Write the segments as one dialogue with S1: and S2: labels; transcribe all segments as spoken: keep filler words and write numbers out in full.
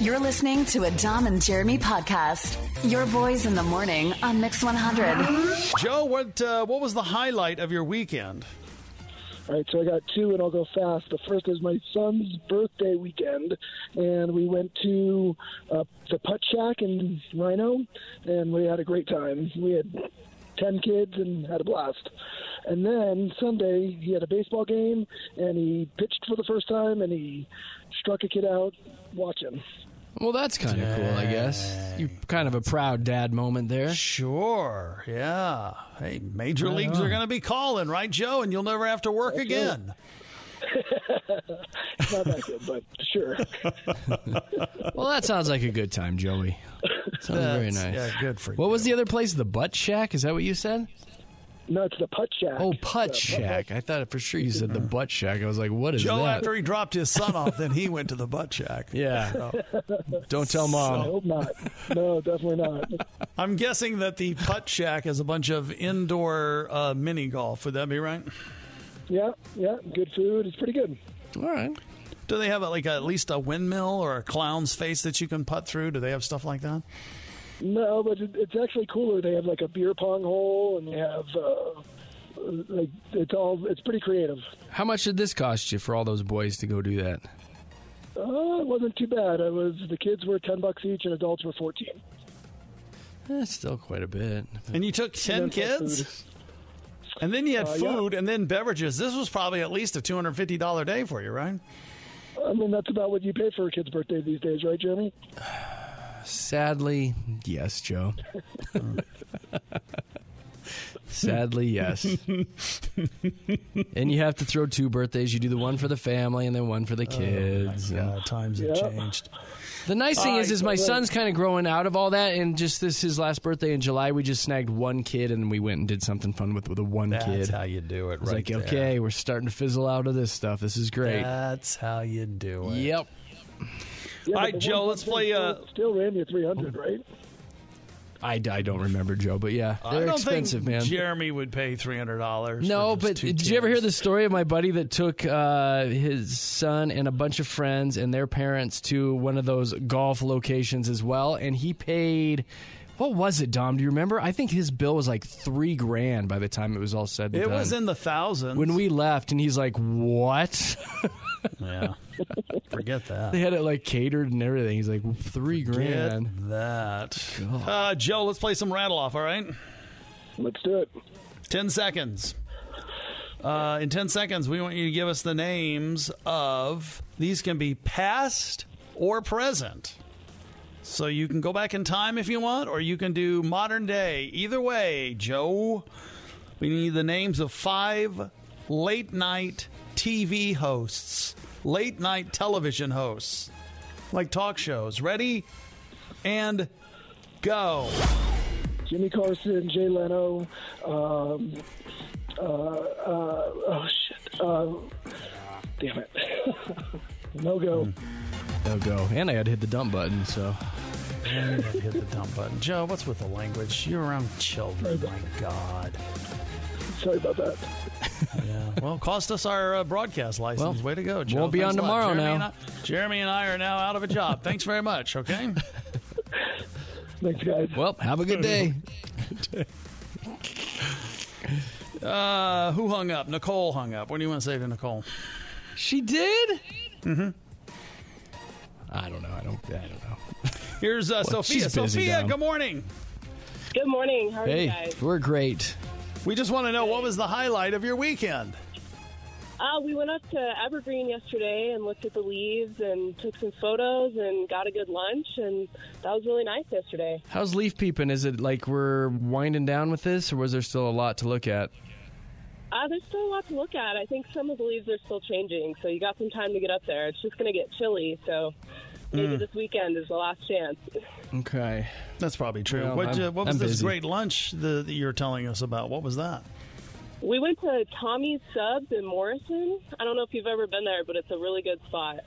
S1: You're listening to a Dom and Jeremy podcast. Your boys in the morning on Mix one hundred.
S2: Joe, what uh, what was the highlight of your weekend?
S3: All right, so I got two, and I'll go fast. The first is my son's birthday weekend, and we went to uh, the Putt Shack in Rhino, and we had a great time. We had ten kids and had a blast. And then Sunday, he had a baseball game, and he pitched for the first time, and he struck a kid out. Watch him.
S4: Well, that's kind of cool, I guess. You kind of a proud dad moment there.
S2: Sure, yeah. Hey, major leagues are going to be calling, right, Joe? And you'll never have to work that's again.
S3: It's not that good, but sure.
S4: Well, that sounds like a good time, Joey. Sounds
S2: That's,
S4: very nice.
S2: Yeah, good for you.
S4: What was the other place? The Butt Shack? Is that what you said?
S3: No, it's the Putt Shack.
S4: Oh, Putt
S3: uh,
S4: Shack. I thought for sure you said the Butt Shack. I was like, what is
S2: Joe,
S4: that?
S2: after he dropped his son off, then he went to the Butt Shack.
S4: Yeah. So. Don't tell Mom.
S3: I hope not. No, definitely not.
S2: I'm guessing that the Putt Shack is a bunch of indoor uh, mini golf. Would that be right?
S3: Yeah, yeah. Good food. It's pretty good.
S4: All right.
S2: Do they have a, like a, at least a windmill or a clown's face that you can putt through? Do they have stuff like that?
S3: No, but it, it's actually cooler. They have like a beer pong hole, and they have uh, like it's all. It's pretty creative.
S4: How much did this cost you for all those boys to go do that?
S3: Uh, it wasn't too bad. I was the kids were ten bucks each, and adults were fourteen.
S4: That's still quite a bit.
S2: And you took ten
S3: And
S2: kids, and then you had
S3: Uh,
S2: food,
S3: yeah.
S2: and then beverages. This was probably at least a two hundred fifty dollars day for you, right?
S3: I mean, that's about what you pay for a kid's birthday these days, right, Jeremy?
S4: Sadly, yes, Joe. Sadly, yes. And you have to throw two birthdays. You do the one for the family and then one for the kids.
S2: Oh, my God, times have
S3: Yeah.
S2: changed.
S4: The nice thing
S2: All
S4: is,
S2: right,
S4: is my
S3: so then-
S4: son's kind of growing out of all that, and just this his last birthday in July, we just snagged one kid, and we went and did something fun with with the one
S2: That's
S4: kid.
S2: how you do it,
S4: I was
S2: right
S4: like,
S2: there.
S4: okay, we're starting to fizzle out of this stuff. This is great.
S2: That's how you do it.
S4: Yep.
S3: Yeah,
S2: All
S3: but
S2: right,
S3: the
S2: Joe,
S3: one
S2: let's
S3: thing
S2: play,
S3: Still,
S2: uh,
S3: still ran you three hundred, right?
S4: I, I don't remember, Joe, but yeah,
S2: I
S4: they're
S2: don't
S4: expensive,
S2: think
S4: man.
S2: Jeremy would pay three hundred dollars.
S4: No,
S2: for
S4: but
S2: just two
S4: did you ever hear
S2: kids.
S4: the story of my buddy that took uh, his son and a bunch of friends and their parents to one of those golf locations as well, and he paid... What was it, Dom? Do you remember? I think his bill was like three grand by the time it was all said and
S2: It
S4: done.
S2: was in the thousands.
S4: When we left, and he's like, what?
S2: Yeah. Forget that.
S4: They had it like catered and everything. He's like, three grand.
S2: Get that. Uh, Joe, let's play some rattle off, all right?
S3: Let's do it.
S2: Ten seconds. Uh, in ten seconds, we want you to give us the names of, these can be past or present. So you can go back in time if you want, or you can do modern day. Either way, Joe, we need the names of five late night T V hosts, late night television hosts, like talk shows. Ready? And go.
S3: Jimmy Carson, Jay Leno, um, uh, uh, oh shit, uh, damn it, no go.
S4: No go. And I had to hit the dump button, so.
S2: And I hit the dump button. Joe, what's with the language? You're around children. My God.
S3: Sorry about that.
S2: Yeah. Well, cost us our uh, broadcast license.
S4: Well,
S2: Way to go, Joe.
S4: won't be
S2: Thanks
S4: on
S2: a lot.
S4: tomorrow
S2: Jeremy
S4: now.
S2: And I, Jeremy and I are now out of a job. Thanks very much. Okay.
S3: Thanks, guys.
S4: Well, have a good day.
S2: Uh, who hung up? Nicole hung up. What do you want to say to Nicole?
S4: She did? Mm-hmm. I don't know. I don't. I don't know.
S2: Here's uh,
S4: Well,
S2: Sophia.
S4: she's busy,
S2: Sophia,
S4: Dom.
S2: good morning.
S5: Good morning. How are you
S4: Hey,
S5: guys?
S4: we're great.
S2: We just want to know what was the highlight of your weekend.
S5: Uh, we went up to Evergreen yesterday and looked at the leaves and took some photos and got a good lunch, and that was really nice yesterday.
S4: How's leaf peeping? Is it like we're winding down with this, or was there still a lot to look at?
S5: Uh, there's still a lot to look at. I think some of the leaves are still changing, so you got some time to get up there. It's just going to get chilly, so maybe this weekend is the last chance.
S4: Okay.
S2: That's probably true.
S4: Well,
S2: what,
S4: I'm-
S2: uh, what was
S4: I'm
S2: this
S4: busy.
S2: great lunch the, that you're telling us about? What was that?
S5: We went to Tommy's Subs in Morrison. I don't know if you've ever been there, but it's a really good spot.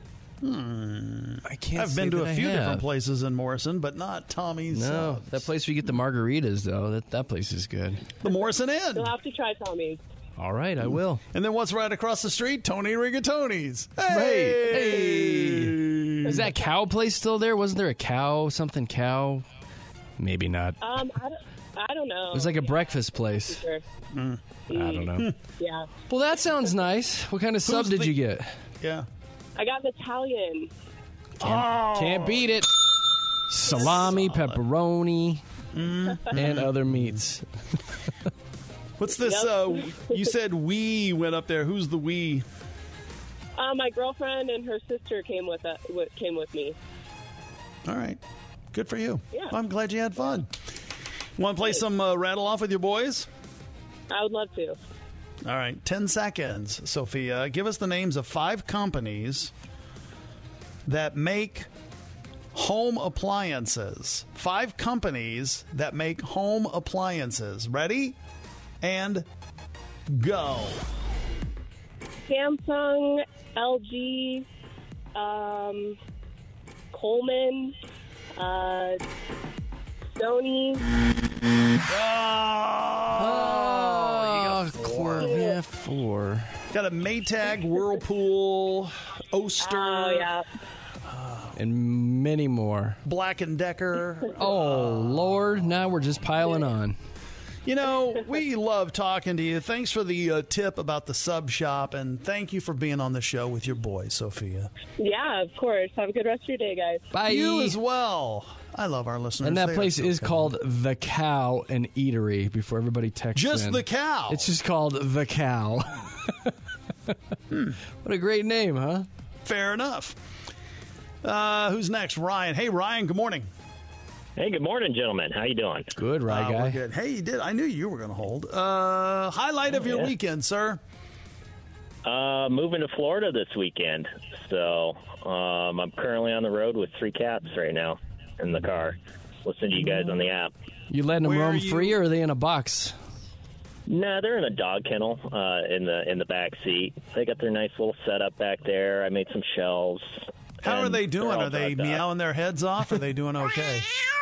S4: I can't.
S2: I've
S4: say
S2: been to
S4: that
S2: a
S4: I
S2: few
S4: have.
S2: different places in Morrison, but not Tommy's.
S4: No,
S2: Subs.
S4: that place we get the margaritas though. That that place is good.
S2: The Morrison Inn.
S5: You'll have to try Tommy's.
S4: All right, I will.
S2: And then what's right across the street? Tony Rigatoni's.
S4: Hey,
S2: Hey.
S4: Is that cow place still there? Wasn't there a cow, something cow? Maybe not.
S5: Um, I don't, I don't know.
S4: It was like a breakfast place.
S5: Sure.
S4: I don't know.
S5: Yeah.
S4: Well, that sounds nice. What kind of sub
S2: Who's
S4: did
S2: the-
S4: you get?
S2: Yeah.
S5: I got an Italian.
S2: Oh.
S4: Can't beat it. Salami, pepperoni, and other meats.
S2: What's this?
S5: Yep.
S2: Uh, you said we went up there. Who's the we?
S5: Uh, my girlfriend and her sister came with uh, wi- came with me.
S2: All right. Good for you.
S5: Yeah.
S2: I'm glad you had fun. Want to play some uh, rattle off with your boys?
S5: I would love to.
S2: All right. Ten seconds. Sophia, give us the names of five companies that make home appliances. Five companies that make home appliances. Ready? And go.
S5: Samsung, L G, um, Coleman, uh, Sony.
S2: Oh, you got four.
S4: Yeah, four.
S2: Got a Maytag, Whirlpool, Oster,
S5: Oh yeah.
S4: And many more.
S2: Black and Decker.
S4: Oh, Lord. Now we're just piling on.
S2: You know, we love talking to you. Thanks for the uh, tip about the sub shop, and thank you for being on the show with your boy, Sophia.
S5: Yeah, of course. Have a good rest of your day, guys.
S4: Bye.
S2: You as well. I love our listeners.
S4: And that
S2: They are
S4: place
S2: so
S4: is
S2: kind.
S4: called The Cow and Eatery before everybody texts
S2: Just
S4: in.
S2: the Cow.
S4: It's just called The Cow. What a great name, huh?
S2: Fair enough. Uh, who's next? Ryan. Hey, Ryan, good morning.
S6: Hey, good morning, gentlemen. How you doing?
S4: Good, right,
S2: Uh,
S4: guy?
S2: we're good. Hey, you did. I knew you were going to hold. Uh, highlight of your
S6: yeah.
S2: weekend, sir.
S6: Uh, moving to Florida this weekend. So um, I'm currently on the road with three cats right now in the car. Listening to you guys on the app.
S4: You letting them
S2: Where
S4: roam
S2: are you-
S4: free, or are they in a box?
S6: Nah, they're in a dog kennel uh, in the in the back seat. They got their nice little setup back there. I made some shelves.
S2: How are
S6: and
S2: they
S6: they're
S2: doing?
S6: all
S2: Are they
S6: drugged up.
S2: meowing their heads off? Or are they doing okay?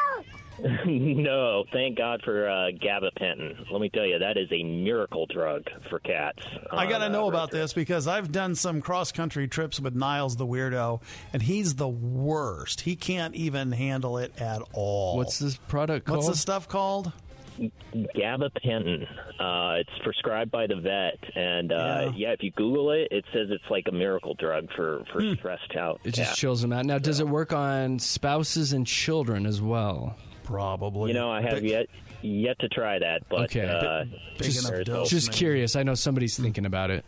S6: No, thank God for uh, gabapentin. Let me tell you, that is a miracle drug for cats.
S2: I got to
S6: on,
S2: know
S6: uh,
S2: about
S6: road trips.
S2: this because I've done some cross-country trips with Niles the weirdo, and he's the worst. He can't even handle it at all.
S4: What's this product called?
S2: What's the stuff called?
S6: Gabapentin. Uh, it's prescribed by the vet, and uh,
S2: Yeah.
S6: yeah. if you Google it, it says it's like a miracle drug for for
S2: Hmm.
S6: stressed out.
S4: It just
S6: cats.
S4: chills them out. Now, does it work on spouses and children as well?
S2: Probably.
S6: You know, I have
S2: Big-
S6: yet yet to try that, but
S4: Okay.
S6: uh,
S2: Big
S4: Just-
S2: enough
S6: there's
S2: dose,
S6: hope.
S4: Just
S2: maybe.
S4: curious. I know somebody's thinking about it.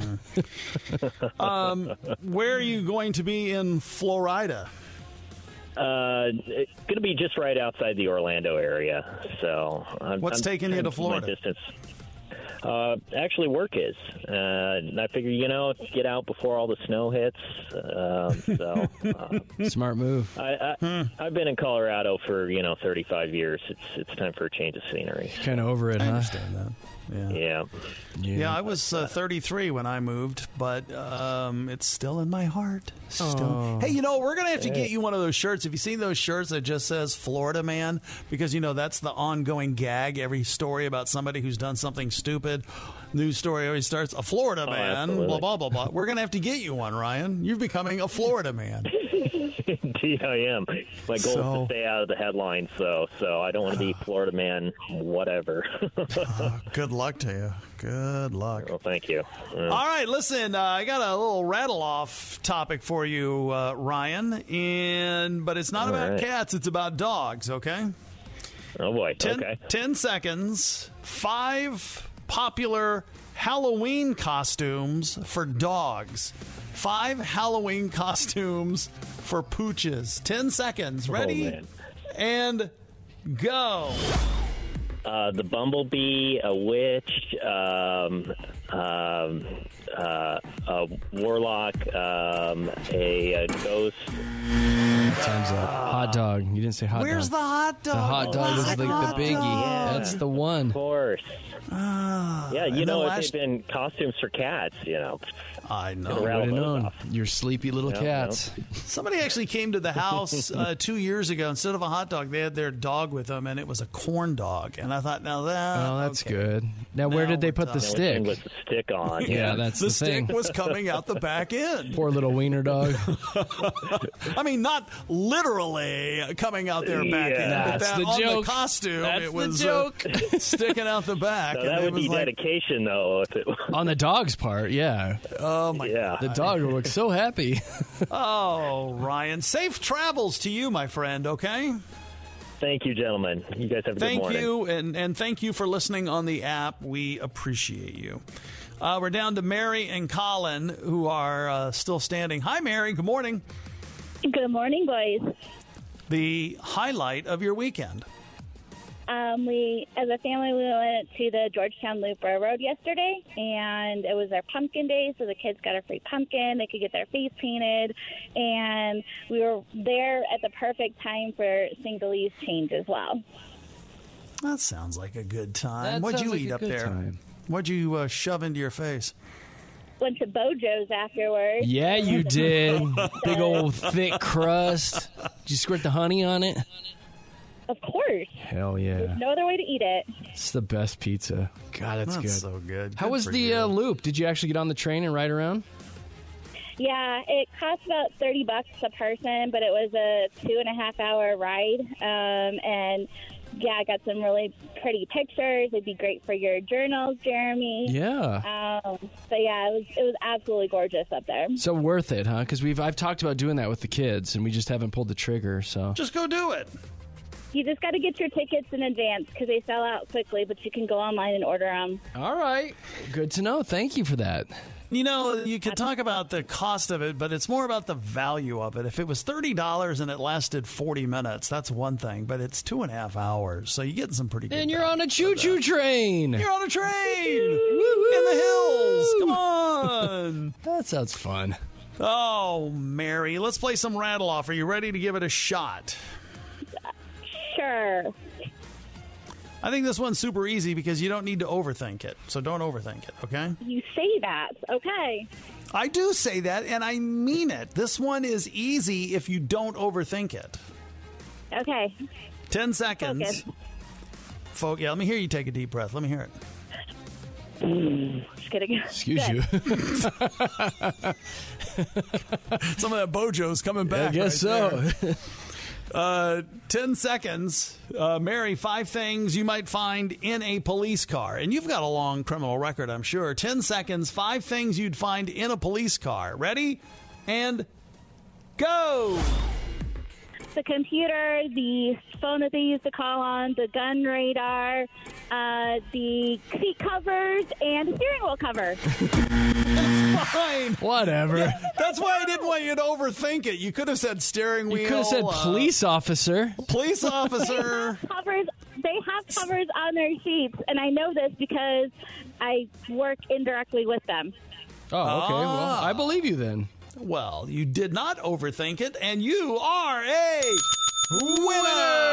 S2: Where are you going to be in Florida?
S6: Uh, it's going to be just right outside the Orlando area. So, I'm,
S2: What's
S6: I'm
S2: taking you
S6: trying
S2: to
S6: keep my
S2: Florida?
S6: Distance. Uh, actually, work is. Uh, and I figure, you know, get out before all the snow hits. Um, so, uh,
S4: Smart move.
S6: I, I, I've been in Colorado for you know thirty-five years. It's it's time for a change of scenery.
S4: Kind of over it,
S2: I
S4: huh?
S2: understand that. Yeah.
S6: Yeah.
S2: Yeah, I was uh, thirty-three when I moved, but um, it's still in my heart. Still. Hey, you know, we're going to have to get you one of those shirts. Have you seen those shirts that just says Florida Man? Because, you know, that's the ongoing gag. Every story about somebody who's done something stupid, news story always starts, a Florida Man,
S6: absolutely.
S2: blah, blah, blah, blah. We're going to have to get you one, Ryan. You're becoming a Florida Man.
S6: Indeed, I am. My goal
S2: So-
S6: is to stay out of the headlines, so so I don't want to be Florida Man, whatever.
S2: Good luck to you. Good luck.
S6: Well, thank you. Uh,
S2: All right, listen, uh, I got a little rattle off topic for you, uh, Ryan, and but it's not
S6: All
S2: about
S6: right.
S2: cats, it's about dogs, okay?
S6: oh boy.
S2: Ten,
S6: Okay.
S2: ten seconds, five popular Halloween costumes for dogs, five Halloween costumes for pooches. Ten seconds, ready?
S6: Oh, man.
S2: And go.
S6: Uh, the bumblebee, a witch, um, um, uh, a warlock, um, a, a ghost.
S4: Time's up. Hot dog. You didn't say hot
S2: Where's
S4: dog.
S2: the hot dog?
S4: The hot dog is
S2: Classic
S4: like
S2: hot
S4: the biggie.
S2: dog.
S4: That's the one.
S6: Of course.
S2: Ah,
S6: Yeah, you
S2: and
S6: know,
S2: then
S6: if
S2: last-
S6: they've been costumes for cats, you know.
S2: I know.
S6: Gonna
S4: Would
S6: rattle
S4: have
S6: those
S4: known.
S6: off.
S4: Your sleepy little
S6: Yeah,
S4: cats.
S2: Somebody actually came to the house uh, two years ago. Instead of a hot dog, they had their dog with them, and it was a corn dog. And I thought, now that
S4: Oh, that's
S2: okay.
S4: good. Now, where
S2: Now
S4: did they
S2: we're
S4: put the
S2: talking.
S6: The only thing
S4: stick?
S6: was the stick on.
S4: Yeah, that's
S2: the,
S4: the
S2: stick
S4: thing.
S2: was coming out the back end.
S4: Poor little wiener dog.
S2: I mean, not literally coming out their back
S6: Yeah.
S2: end, but
S4: That's
S2: that,
S4: the
S2: on
S4: joke.
S2: the costume,
S4: That's
S2: it
S4: the
S2: was
S4: joke.
S2: Uh, sticking out the back.
S6: So
S2: and
S6: that
S2: it
S6: would
S2: was
S6: be
S2: like,
S6: dedication, though. If it,
S4: On the dog's part, yeah.
S2: oh my
S6: yeah.
S4: The dog will look so happy.
S2: Oh, Ryan, safe travels to you, my friend. Okay.
S6: Thank you, gentlemen. You guys have a good
S2: Thank
S6: morning.
S2: you, and, and thank you for listening on the app. We appreciate you. Uh, we're down to Mary and Colin, who are uh, still standing. Hi, Mary. Good morning.
S7: Good morning, boys.
S2: The highlight of your weekend.
S7: Um, we, as a family, we went to the Georgetown Loop Railroad yesterday, and it was their pumpkin day, so the kids got a free pumpkin. They could get their face painted, and we were there at the perfect time for seeing the leaves change as well.
S2: That sounds like a good time.
S4: That
S2: What'd
S4: sounds
S2: you
S4: like
S2: eat
S4: a
S2: up
S4: good
S2: there?
S4: time.
S2: What'd you uh, shove into your face?
S7: Went to Bojo's afterwards.
S4: Yeah, you did. Big old thick crust. Did you squirt the honey on it?
S7: Of course.
S4: Hell yeah.
S7: No other way to eat it.
S4: It's the best pizza. God, that's,
S2: That's
S4: good.
S2: so good.
S4: How
S2: Good
S4: was
S2: for
S4: the
S2: you.
S4: uh, loop? Did you actually get on the train and ride around?
S7: Yeah, it cost about thirty bucks a person, but it was a two and a half hour ride. Um, and yeah, I got some really pretty pictures. It'd be great for your journals, Jeremy.
S4: Yeah.
S7: Um, so yeah, it was it was absolutely gorgeous up there.
S4: So worth it, huh? Because we've I've talked about doing that with the kids, and we just haven't pulled the trigger. So
S2: Just go do it.
S7: You just got to get your tickets in advance because they sell out quickly, but you can go online and order them.
S4: all right, good to know. Thank you for that.
S2: You know, you could talk about the cost of it, but it's more about the value of it. If it was thirty dollars and it lasted forty minutes, that's one thing, but it's two and a half hours, so you're getting some pretty good
S4: And you're
S2: value.
S4: on a choo-choo train.
S2: You're on a train in the hills. Come on.
S4: That sounds fun.
S2: Oh, Mary, let's play some rattle off. Are you ready to give it a shot?
S7: Sure.
S2: I think this one's super easy because you don't need to overthink it. So don't overthink it, okay?
S7: You say that. Okay.
S2: I do say that, and I mean it. This one is easy if you don't overthink it.
S7: Okay.
S2: Ten seconds.
S7: Focus.
S2: Folk, yeah, let me hear you take a deep breath. Let me hear it.
S7: Just kidding.
S4: Excuse
S7: Good.
S4: you.
S2: Some of that Bojo's coming back.
S4: I guess
S2: right
S4: so.
S2: there. Uh, ten seconds. Uh, Mary, five things you might find in a police car. And you've got a long criminal record, I'm sure. Ten seconds, five things you'd find in a police car. Ready? And go!
S7: The computer, the phone that they use to call on, the gun radar, uh, the seat covers, and the steering wheel cover.
S2: Fine.
S4: Whatever.
S2: That's why I didn't want you to overthink it. You could have said steering wheel.
S4: You could have said
S2: uh,
S4: police officer.
S2: police
S7: They
S2: officer.
S7: have covers. They have covers on their seats, and I know this because I work indirectly with them.
S4: Oh, okay. Well,
S2: Ah.
S4: I believe you then.
S2: Well, you did not overthink it, and you are a winner.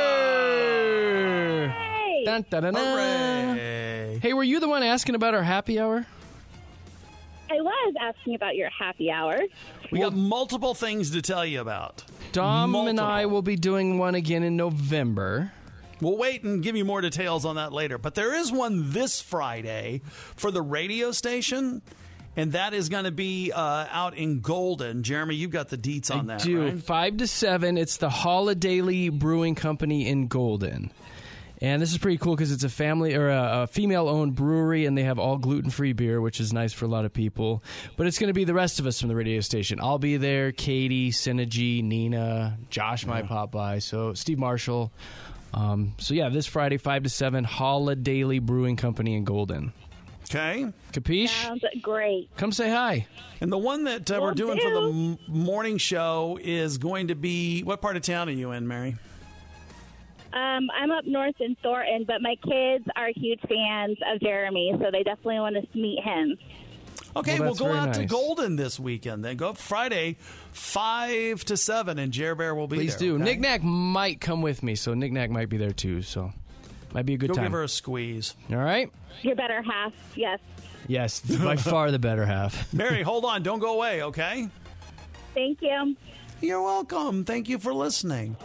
S7: Hey,
S4: Dun, dun, dun, dun.
S2: Hooray.
S4: Hey, were you the one asking about our happy hour?
S7: I was asking about your happy hour.
S2: We got multiple things to tell you about.
S4: Dom and I
S2: Multiple.
S4: will be doing one again in November.
S2: We'll wait and give you more details on that later. But there is one this Friday for the radio station, and that is going to be uh, out in Golden. Jeremy, you've got the deets on
S4: I
S2: that,
S4: do.
S2: right?
S4: Five to seven. It's the Holidaily Brewing Company in Golden. And this is pretty cool because it's a family or a, a female-owned brewery, and they have all gluten-free beer, which is nice for a lot of people. But it's going to be the rest of us from the radio station. I'll be there. Katie, Synergy, Nina, Josh might pop by. So Steve Marshall. Um, so yeah, this Friday, five to seven, Holidaily Brewing Company in Golden.
S2: Okay.
S4: Capiche?
S7: Sounds great.
S4: Come say hi.
S2: And the one that uh,
S7: Will
S2: we're doing for the
S7: do.
S2: m- morning show is going to be, what part of town are you in, Mary?
S7: Um, I'm up north in Thornton, but my kids are huge fans of Jeremy, so they definitely want to meet him.
S2: Okay,
S4: Well,
S2: we'll
S4: that's
S2: go
S4: very
S2: out to
S4: nice.
S2: Golden this weekend. Then go up Friday, five to seven, and Jer Bear will be
S4: Please
S2: there.
S4: do.
S2: okay?
S4: Knick Knack might come with me, so Knick Knack might be there too. So might be a good
S2: Go
S4: time.
S2: give her a squeeze.
S4: All right.
S7: Your better half, yes.
S4: Yes, by far the better half.
S2: Mary, hold on. Don't go away, okay?
S7: Thank you.
S2: You're welcome. Thank you for listening.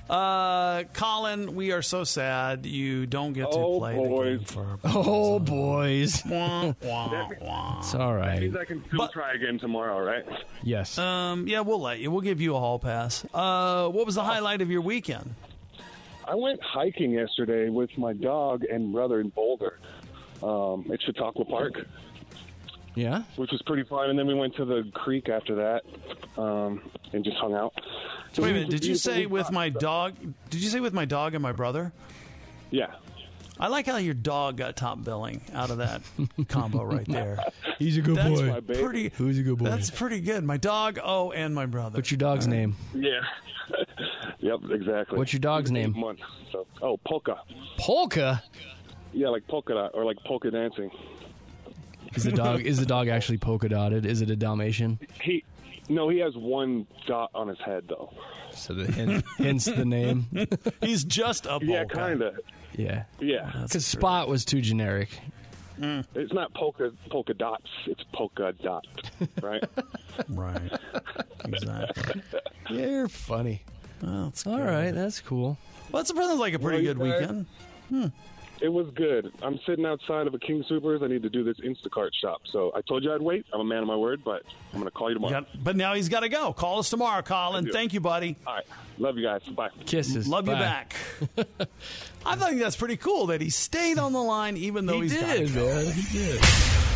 S2: Uh, Colin, we are so sad you don't get to
S8: Oh,
S2: play
S8: boys.
S2: the game for.
S4: Oh, boys.
S2: Wah, wah, wah.
S4: It's all
S8: That
S4: right.
S8: means I can still
S2: But-
S8: try again tomorrow, right?
S4: Yes.
S2: Um, yeah, we'll let you. We'll give you a hall pass. Uh, what was the highlight of your weekend?
S8: I went hiking yesterday with my dog and brother in Boulder. Um, at Chautauqua Park,
S4: Yeah?
S8: which was pretty fun. And then we went to the creek after that um, and just hung out. So
S2: Wait a
S8: it
S2: minute.
S8: was
S2: Did you
S8: beautiful.
S2: say with my dog? Did you say with my dog and my brother?
S8: Yeah.
S2: I like how your dog got top billing out of that combo right there.
S4: He's a good
S2: That's
S8: my baby.
S2: pretty.
S4: Who's a good boy?
S2: That's pretty good. My dog. Oh, and my brother.
S4: What's your dog's name?
S8: Yeah. Yep, exactly.
S4: What's your dog's
S8: Eight
S4: name?
S8: months, so. Oh, Polka.
S4: Polka.
S8: Yeah, like polka dot or like polka dancing.
S4: Is the dog is the dog actually polka dotted? Is it a Dalmatian?
S8: He, no, he has one dot on his head though.
S4: So the hence, hence the name.
S2: He's just a
S8: Yeah,
S2: polka.
S8: kind of.
S4: Yeah.
S8: Yeah,
S4: Because Spot was too generic.
S8: it's not polka polka dots. It's polka dot, right?
S2: Right. Exactly.
S4: You're funny.
S2: Well, it's
S4: All
S2: good.
S4: right, that's cool.
S2: Well, it's sounds like a pretty
S8: Well,
S2: good
S8: you guys-
S2: weekend.
S8: It was good. I'm sitting outside of a King Soopers. I need to do this Instacart shop. So I told you I'd wait. I'm a man of my word, but I'm going to call you tomorrow.
S2: Got- but now he's got to go. Call us tomorrow, Colin.
S8: I do.
S2: Thank you, buddy.
S8: All right. Love you guys. Bye.
S4: Kisses.
S2: Love you
S4: Bye.
S2: back. I think that's pretty cool that he stayed on the line even though
S4: He
S2: he's got
S4: did,
S2: to go.
S4: man. He did.